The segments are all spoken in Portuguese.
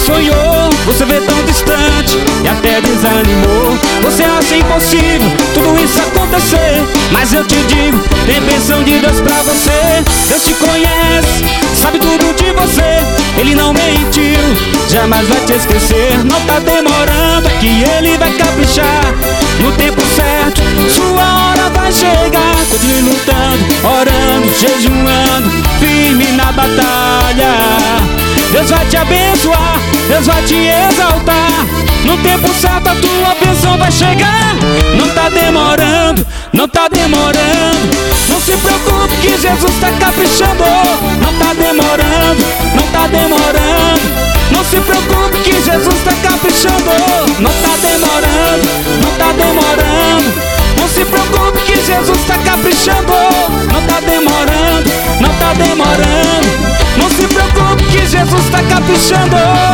sonhou, você vê tão distante e até desanimou. Você acha impossível tudo isso acontecer, mas eu te digo, tem bênção de Deus pra você. Deus te conhece, sabe tudo de você. Ele não mentiu, jamais vai te esquecer. Não tá demorando, é que Ele vai caprichar. No tempo certo, sua hora vai chegar. Continue lutando, orando, jejuando, firme na batalha. Deus vai te abençoar, Deus vai te exaltar. No tempo certo a tua bênção vai chegar. Não tá demorando, não tá demorando. Não se preocupe que Jesus tá caprichando. Não tá demorando, não tá demorando. Não se preocupe que Jesus tá caprichando. Não tá demorando, não tá demorando. Não se preocupe que Jesus tá caprichando. Não tá demorando, não tá demorando. Não se preocupe que Jesus tá caprichando.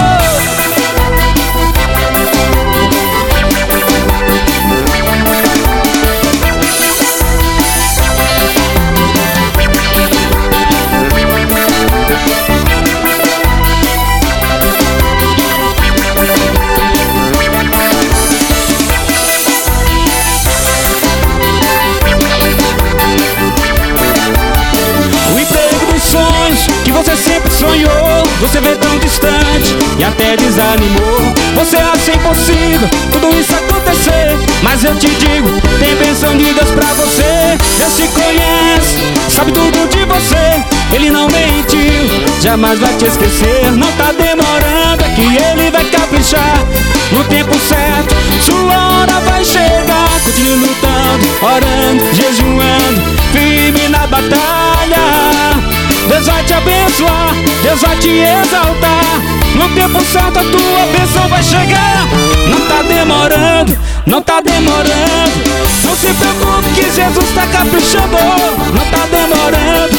Que você sempre sonhou, você vê tão distante e até desanimou. Você acha impossível tudo isso acontecer, mas eu te digo, tem bênção de Deus pra você. Deus te conhece, sabe tudo de você. Ele não mentiu, jamais vai te esquecer. Não tá demorando, é que Ele vai caprichar. No tempo certo, sua hora vai chegar. Continue lutando, orando, jejuando, firme na batalha. Deus vai te abençoar, Deus vai te exaltar. No tempo certo a tua bênção vai chegar. Não tá demorando, não tá demorando. Não se preocupe que Jesus tá caprichando. Não tá demorando,